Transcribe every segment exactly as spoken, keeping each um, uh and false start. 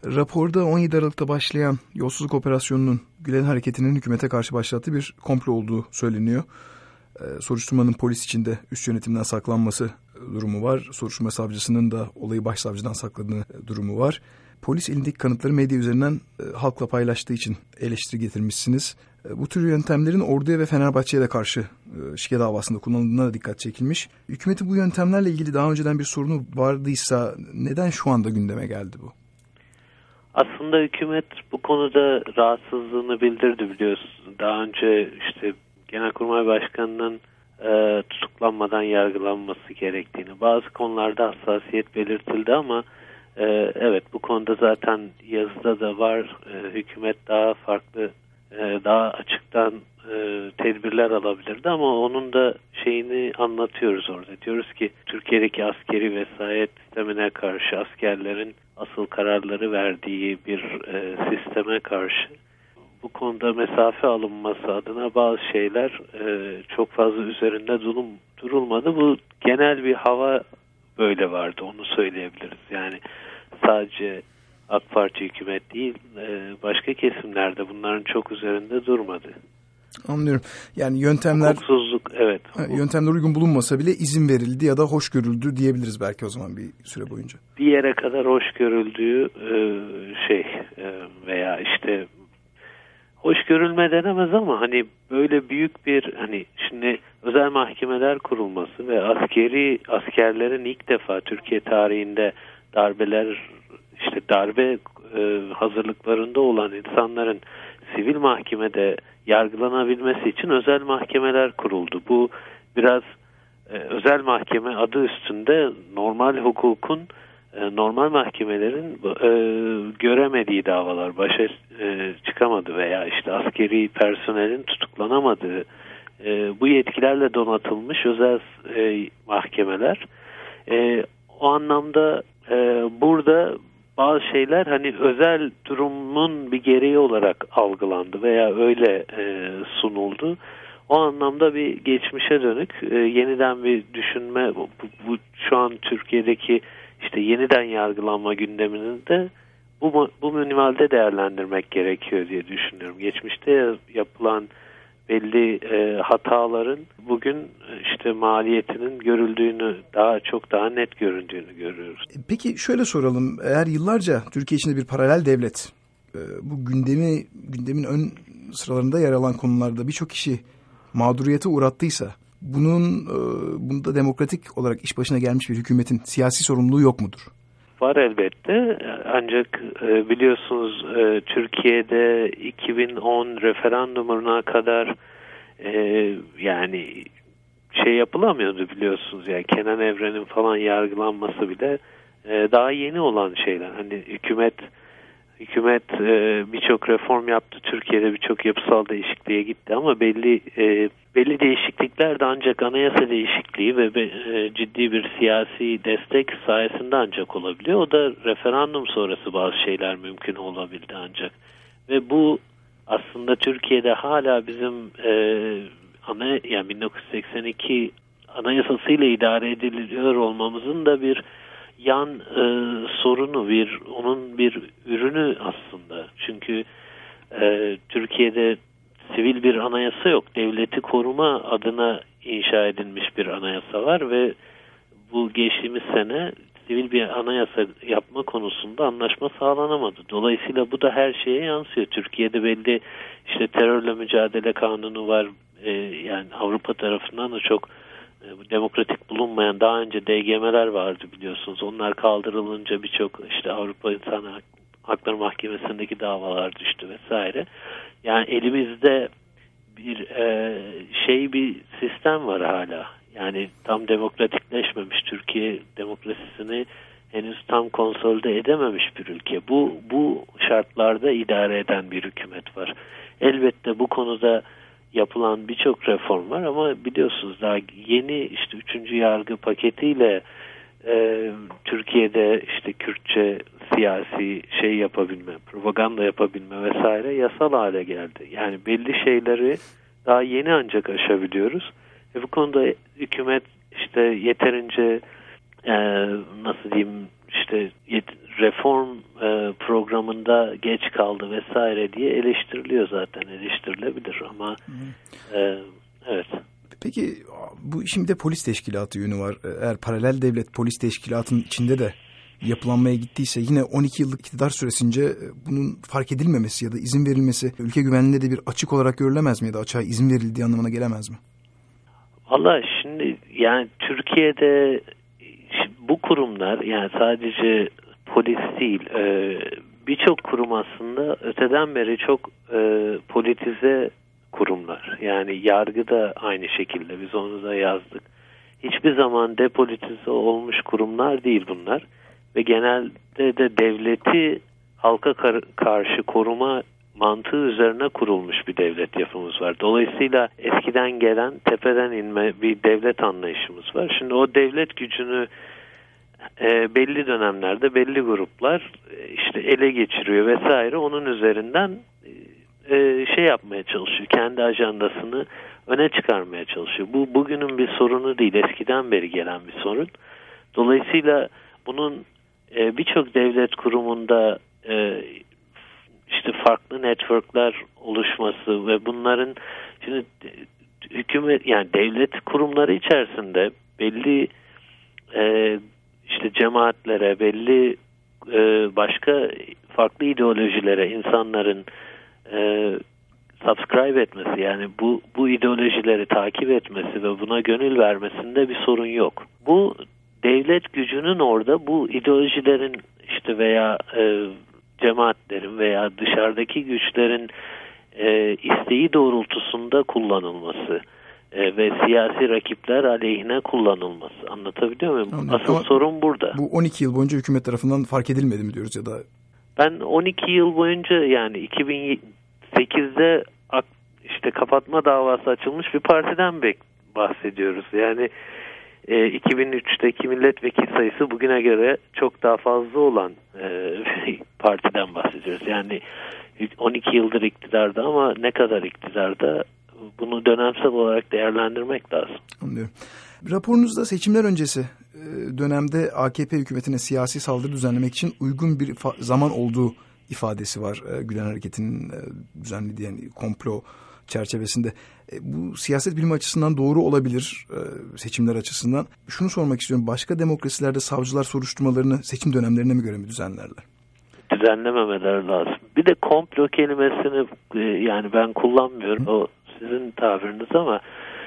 Raporda on yedi Aralık'ta başlayan yolsuzluk operasyonunun Gülen Hareketi'nin hükümete karşı başlattığı bir komplo olduğu söyleniyor. Ee, soruşturmanın polis içinde üst yönetimden saklanması durumu var. Soruşturma savcısının da olayı başsavcıdan sakladığı durumu var. Polis elindeki kanıtları medya üzerinden e, halkla paylaştığı için eleştiri getirmişsiniz. E, bu tür yöntemlerin Ordu'ya ve Fenerbahçe'ye de karşı e, şike davasında kullanıldığına da dikkat çekilmiş. Hükümetin bu yöntemlerle ilgili daha önceden bir sorunu vardıysa neden şu anda gündeme geldi bu? Aslında hükümet bu konuda rahatsızlığını bildirdi, biliyorsunuz. Daha önce işte Genelkurmay Başkanı'nın e, tutuklanmadan yargılanması gerektiğini, bazı konularda hassasiyet belirtildi ama e, evet, bu konuda zaten yazıda da var. E, hükümet daha farklı, e, daha açıktan e, tedbirler alabilirdi ama onun da şeyini anlatıyoruz orada. Diyoruz ki Türkiye'deki askeri vesayet sistemine karşı, askerlerin asıl kararları verdiği bir e, sisteme karşı bu konuda mesafe alınması adına bazı şeyler e, çok fazla üzerinde durum, durulmadı. Bu genel bir hava böyle vardı, onu söyleyebiliriz. Yani sadece AK Parti hükümet değil, e, başka kesimlerde bunların çok üzerinde durmadı. Anlıyorum. Yani yöntemler hukuksuzluk, evet. Yöntemler uygun bulunmasa bile izin verildi ya da hoş görüldü diyebiliriz belki o zaman bir süre boyunca. Bir yere kadar hoş görüldüğü e, şey e, veya işte hoş görülme denemez ama hani böyle büyük bir, hani şimdi özel mahkemeler kurulması ve askeri askerlerin ilk defa Türkiye tarihinde darbeler, işte darbe e, hazırlıklarında olan insanların sivil mahkemede yargılanabilmesi için özel mahkemeler kuruldu. Bu biraz e, özel mahkeme adı üstünde normal hukukun, e, normal mahkemelerin e, göremediği davalar, başa e, çıkamadı veya işte askeri personelin tutuklanamadığı e, bu yetkilerle donatılmış özel e, mahkemeler. E, o anlamda e, burada bazı şeyler hani özel durumun bir gereği olarak algılandı veya öyle e, sunuldu. O anlamda bir geçmişe dönük e, yeniden bir düşünme, bu, bu şu an Türkiye'deki işte yeniden yargılanma gündemini de bu, bu minvalde değerlendirmek gerekiyor diye düşünüyorum. Geçmişte yapılan belli e, hataların bugün işte maliyetinin görüldüğünü, daha çok daha net göründüğünü görüyoruz. Peki şöyle soralım. Eğer yıllarca Türkiye içinde bir paralel devlet e, bu gündemi gündemin ön sıralarında yer alan konularda birçok kişi mağduriyete uğrattıysa bunun e, bunda demokratik olarak iş başına gelmiş bir hükümetin siyasi sorumluluğu yok mudur? Var elbette, ancak e, biliyorsunuz e, Türkiye'de iki bin on referandumuna kadar e, yani şey yapılamıyordu, biliyorsunuz. Yani Kenan Evren'in falan yargılanması bile e, daha yeni olan şeyler. Hani hükümet hükümet e, birçok reform yaptı, Türkiye'de birçok yapısal değişikliğe gitti ama belli e, belli değişiklikler de ancak anayasa değişikliği ve e, ciddi bir siyasi destek sayesinde ancak olabiliyor. O da referandum sonrası bazı şeyler mümkün olabildi ancak. Ve bu aslında Türkiye'de hala bizim e, ana yani bin dokuz yüz seksen iki anayasasıyla idare ediliyor olmamızın da bir yan e, sorunu, bir onun bir ürünü aslında. Çünkü e, Türkiye'de sivil bir anayasa yok. Devleti koruma adına inşa edilmiş bir anayasa var ve bu geçtiğimiz sene sivil bir anayasa yapma konusunda anlaşma sağlanamadı. Dolayısıyla bu da her şeye yansıyor. Türkiye'de belli işte terörle mücadele kanunu var. E, yani Avrupa tarafından da çok demokratik bulunmayan daha önce D G M'ler vardı, biliyorsunuz. Onlar kaldırılınca birçok işte Avrupa İnsan Hakları Mahkemesi'ndeki davalar düştü vesaire. Yani elimizde bir e, şey bir sistem var hala. Yani tam demokratikleşmemiş, Türkiye demokrasisini henüz tam konsolide edememiş bir ülke. Bu bu şartlarda idare eden bir hükümet var. Elbette bu konuda yapılan birçok reform var ama biliyorsunuz daha yeni işte üçüncü yargı paketiyle e, Türkiye'de işte Kürtçe siyasi şey yapabilme, propaganda yapabilme vesaire yasal hale geldi. Yani belli şeyleri daha yeni ancak aşabiliyoruz. E, bu konuda hükümet işte yeterince e, nasıl diyeyim işte yet- reform e, programında geç kaldı vesaire diye eleştiriliyor zaten, eleştirilebilir ama e, evet. Peki bu işin bir de polis teşkilatı yönü var. Eğer paralel devlet polis teşkilatının içinde de yapılanmaya gittiyse yine on iki yıllık iktidar süresince bunun fark edilmemesi ya da izin verilmesi ülke güvenliğinde de bir açık olarak görülemez mi ya da açığa izin verildiği anlamına gelemez mi? Valla şimdi yani Türkiye'de bu kurumlar, yani sadece polis değil, birçok kurum aslında öteden beri çok politize kurumlar. Yani yargı da aynı şekilde, biz onu da yazdık. Hiçbir zaman depolitize olmuş kurumlar değil bunlar. Ve genelde de devleti halka kar- karşı koruma mantığı üzerine kurulmuş bir devlet yapımız var. Dolayısıyla eskiden gelen tepeden inme bir devlet anlayışımız var. Şimdi o devlet gücünü e, belli dönemlerde belli gruplar e, işte ele geçiriyor vesaire. Onun üzerinden e, şey yapmaya çalışıyor. Kendi ajandasını öne çıkarmaya çalışıyor. Bu bugünün bir sorunu değil. Eskiden beri gelen bir sorun. Dolayısıyla bunun e, birçok devlet kurumunda e, işte farklı networkler oluşması ve bunların şimdi hükümet, yani devlet kurumları içerisinde belli e, işte cemaatlere, belli e, başka farklı ideolojilere insanların e, subscribe etmesi, yani bu bu ideolojileri takip etmesi ve buna gönül vermesinde bir sorun yok. Bu devlet gücünün orada bu ideolojilerin işte veya e, cemaatlerin veya dışarıdaki güçlerin e, isteği doğrultusunda kullanılması e, ve siyasi rakipler aleyhine kullanılması. Anlatabiliyor muyum? Anladım. Asıl Ama sorun burada. Bu on iki yıl boyunca hükümet tarafından fark edilmedi mi diyoruz ya da? Ben on iki yıl boyunca, yani iki bin sekizde işte kapatma davası açılmış bir partiden bahsediyoruz. Yani e, iki bin üçteki milletvekili sayısı bugüne göre çok daha fazla olan e, partiden bahsediyoruz. Yani on iki yıldır iktidarda, ama ne kadar iktidarda, bunu dönemsel olarak değerlendirmek lazım. Anlıyorum. Raporunuzda seçimler öncesi dönemde A K P hükümetine siyasi saldırı düzenlemek için uygun bir zaman olduğu ifadesi var. Gülen Hareketi'nin düzenlediği yani komplo çerçevesinde. Bu siyaset bilimi açısından doğru olabilir, seçimler açısından. Şunu sormak istiyorum. Başka demokrasilerde savcılar soruşturmalarını seçim dönemlerine mi göre mi düzenlerler? Düzenlememeler lazım. Bir de komplo kelimesini yani ben kullanmıyorum. Hı? O sizin tabiriniz ama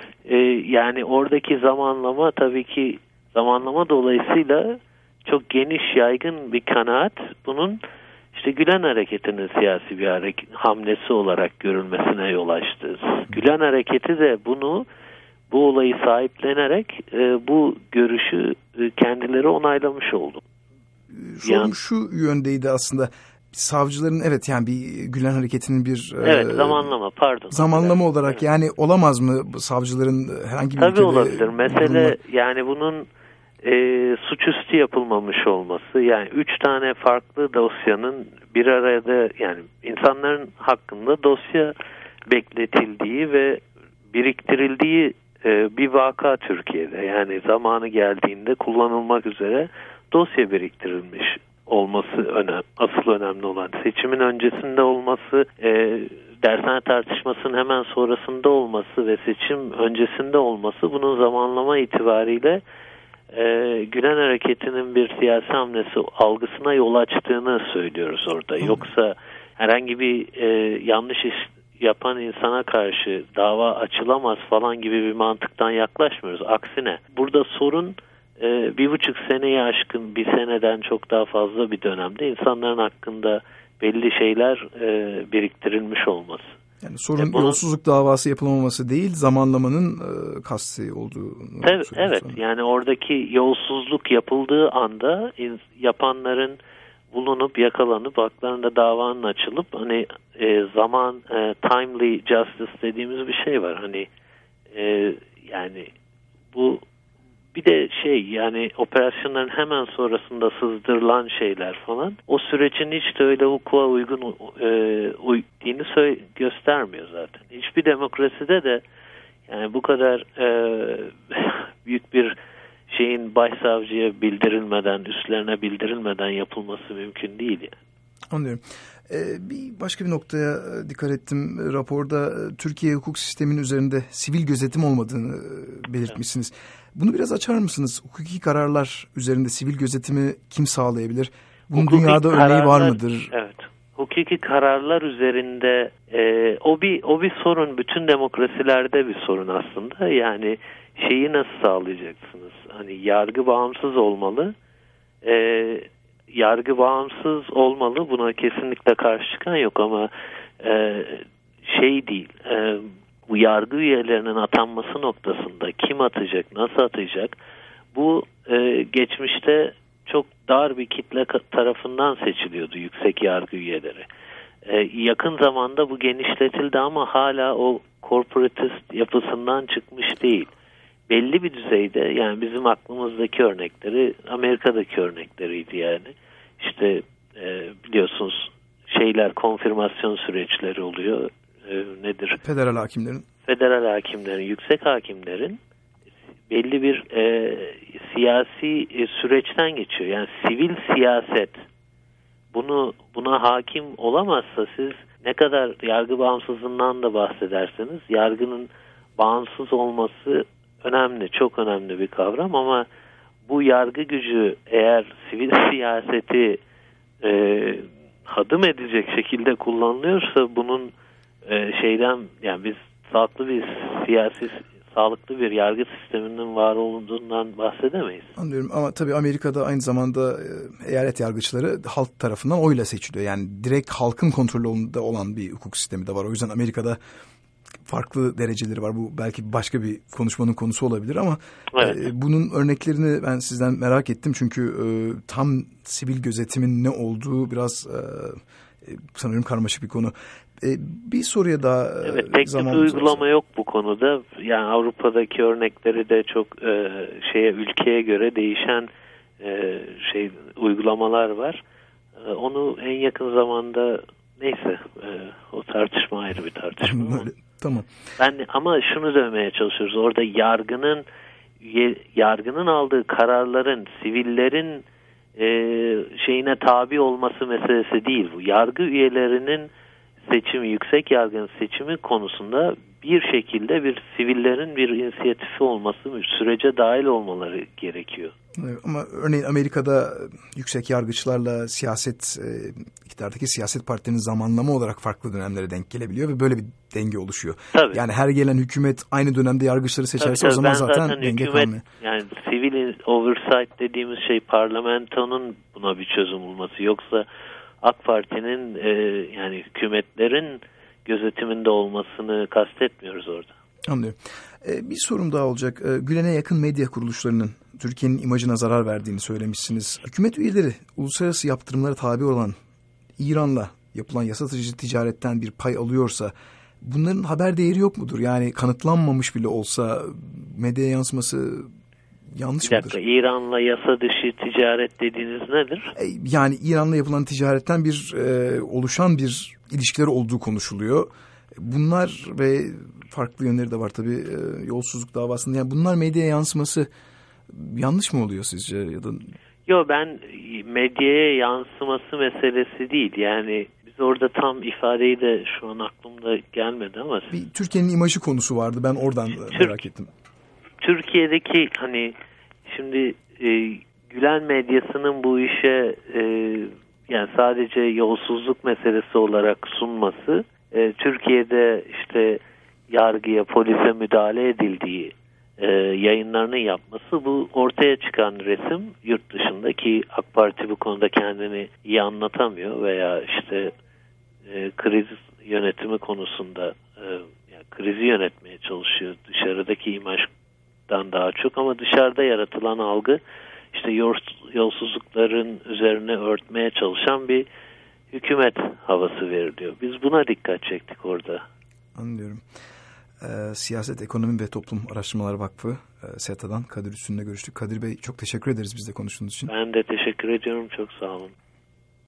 yani oradaki zamanlama, tabii ki zamanlama dolayısıyla çok geniş, yaygın bir kanaat bunun işte Gülen Hareketi'nin siyasi bir hareket, hamlesi olarak görülmesine yol açtı. Gülen Hareketi de bunu, bu olayı sahiplenerek e, bu görüşü e, kendileri onaylamış oldu. Sorum yani, şu yöndeydi aslında. Savcıların evet yani bir Gülen Hareketi'nin bir evet e, zamanlama pardon zamanlama evet, olarak evet. Yani olamaz mı savcıların herhangi bir tabii ülkede olabilir. Mesele durumda... yani bunun e, suçüstü yapılmamış olması, yani üç tane farklı dosyanın bir arada, yani insanların hakkında dosya bekletildiği ve biriktirildiği e, bir vaka Türkiye'de. Yani zamanı geldiğinde kullanılmak üzere dosya biriktirilmiş olması önem, asıl önemli olan. Seçimin öncesinde olması, e, dershane tartışmasının hemen sonrasında olması ve seçim öncesinde olması, bunun zamanlama itibariyle e, Gülen Hareketi'nin bir siyasi hamlesi algısına yol açtığını söylüyoruz orada. Hı. Yoksa herhangi bir e, yanlış iş yapan insana karşı dava açılamaz falan gibi bir mantıktan yaklaşmıyoruz. Aksine burada sorun e, bir buçuk seneyi aşkın, bir seneden çok daha fazla bir dönemde insanların hakkında belli şeyler e, biriktirilmiş olması. Yani sorun e bunun, yolsuzluk davası yapılamaması değil, zamanlamanın e, kasti olduğu. Evet, evet. Yani oradaki yolsuzluk yapıldığı anda yapanların bulunup yakalanıp haklarında davanın açılıp hani e, zaman e, timely justice dediğimiz bir şey var. Hani e, yani bu bir de şey, yani operasyonların hemen sonrasında sızdırılan şeyler falan, o sürecin hiç de öyle hukuka uygun e, uyduğunu göstermiyor zaten. Hiçbir demokraside de yani bu kadar e, büyük bir şeyin başsavcıya bildirilmeden, üstlerine bildirilmeden yapılması mümkün değil yani. Anlıyorum. Ee, bir başka bir noktaya dikkat ettim. Raporda Türkiye hukuk sisteminin üzerinde sivil gözetim olmadığını belirtmişsiniz. Bunu biraz açar mısınız? Hukuki kararlar üzerinde sivil gözetimi kim sağlayabilir? Bunun hukuki dünyada kararlar, örneği var mıdır? Evet. Hukuki kararlar üzerinde e, o bir o bir sorun. Bütün demokrasilerde bir sorun aslında. Yani şeyi nasıl sağlayacaksınız? Hani yargı bağımsız olmalı. Eee Yargı bağımsız olmalı. Buna kesinlikle karşı çıkan yok ama e, şey değil. E, bu yargı üyelerinin atanması noktasında kim atacak, nasıl atacak? Bu e, geçmişte çok dar bir kitle tarafından seçiliyordu yüksek yargı üyeleri. E, yakın zamanda bu genişletildi ama hala o korporatist yapısından çıkmış değil. Belli bir düzeyde, yani bizim aklımızdaki örnekleri Amerika'daki örnekleriydi yani. İşte e, biliyorsunuz şeyler, konfirmasyon süreçleri oluyor. E, nedir? Federal hakimlerin. Federal hakimlerin, yüksek hakimlerin belli bir e, siyasi e, süreçten geçiyor. Yani sivil siyaset bunu buna hakim olamazsa siz ne kadar yargı bağımsızlığından da bahsederseniz yargının bağımsız olması önemli, çok önemli bir kavram ama bu yargı gücü eğer sivil siyaseti e, hadım edecek şekilde kullanılıyorsa bunun e, şeyden yani biz sağlıklı bir siyasi sağlıklı bir yargı sisteminin var olduğundan bahsedemeyiz. Anlıyorum ama tabii Amerika'da aynı zamanda e, eyalet yargıçları halk tarafından oyla seçiliyor. Yani direkt halkın kontrolünde olan bir hukuk sistemi de var. O yüzden Amerika'da farklı dereceleri var. Bu belki başka bir konuşmanın konusu olabilir ama evet. e, bunun örneklerini ben sizden merak ettim. Çünkü e, tam sivil gözetimin ne olduğu biraz e, sanırım karmaşık bir konu. E, bir soruya daha evet, tek bir uygulama var. Yok bu konuda. Yani Avrupa'daki örnekleri de çok e, şeye ülkeye göre değişen e, şey uygulamalar var. E, onu en yakın zamanda neyse e, o tartışma ayrı bir tartışma. Tamam. Ben ama şunu demeye çalışıyoruz. Orada yargının yargının aldığı kararların sivillerin e, şeyine tabi olması meselesi değil bu. Yargı üyelerinin seçimi, yüksek yargının seçimi konusunda bir şekilde bir sivillerin bir inisiyatifi olması, sürece dahil olmaları gerekiyor. Evet, ama örneğin Amerika'da yüksek yargıçlarla siyaset, iktidardaki siyaset partilerinin zamanlama olarak farklı dönemlere denk gelebiliyor ve böyle bir denge oluşuyor. Tabii. Yani her gelen hükümet aynı dönemde yargıçları seçerse tabii, tabii. o zaman zaten, zaten denge hükümet, kalmıyor. Yani civil oversight dediğimiz şey parlamentonun buna bir çözüm bulması. Yoksa AK Parti'nin e, yani hükümetlerin gözetiminde olmasını kastetmiyoruz orada. Anlıyorum. Ee, bir sorum daha olacak. Ee, Gülen'e yakın medya kuruluşlarının Türkiye'nin imajına zarar verdiğini söylemişsiniz. Hükümet üyeleri uluslararası yaptırımlara tabi olan İran'la yapılan yasa dışı ticaretten bir pay alıyorsa bunların haber değeri yok mudur? Yani kanıtlanmamış bile olsa medyaya yansıması yanlış bir dakika, mıdır? İran'la yasa dışı ticaret dediğiniz nedir? Ee, yani İran'la yapılan ticaretten bir e, oluşan bir ilişkileri olduğu konuşuluyor. Bunlar ve farklı yönleri de var tabii e, yolsuzluk davasında. Yani bunlar medyaya yansıması yanlış mı oluyor sizce ya da? Yok, ben medyaya yansıması meselesi değil. Yani biz orada tam ifadeyi de şu an aklımda gelmedi ama. Bir Türkiye'nin imajı konusu vardı. Ben oradan Türk, merak ettim. Türkiye'deki hani şimdi e, Gülen medyasının bu işe e, yani sadece yolsuzluk meselesi olarak sunması, e, Türkiye'de işte yargıya, polise müdahale edildiği e, yayınlarını yapması, bu ortaya çıkan resim yurt dışındaki AK Parti bu konuda kendini iyi anlatamıyor veya işte e, kriz yönetimi konusunda e, yani krizi yönetmeye çalışıyor dışarıdaki imajdan daha çok, ama dışarıda yaratılan algı işte yolsuzlukların üzerine örtmeye çalışan bir hükümet havası veriliyor. Biz buna dikkat çektik orada. Anlıyorum. Ee, Siyaset, Ekonomi ve Toplum Araştırmaları Vakfı e, SETA'dan Kadir Üstün'le görüştük. Kadir Bey, çok teşekkür ederiz bizle konuştuğunuz için. Ben de teşekkür ediyorum. Çok sağ olun.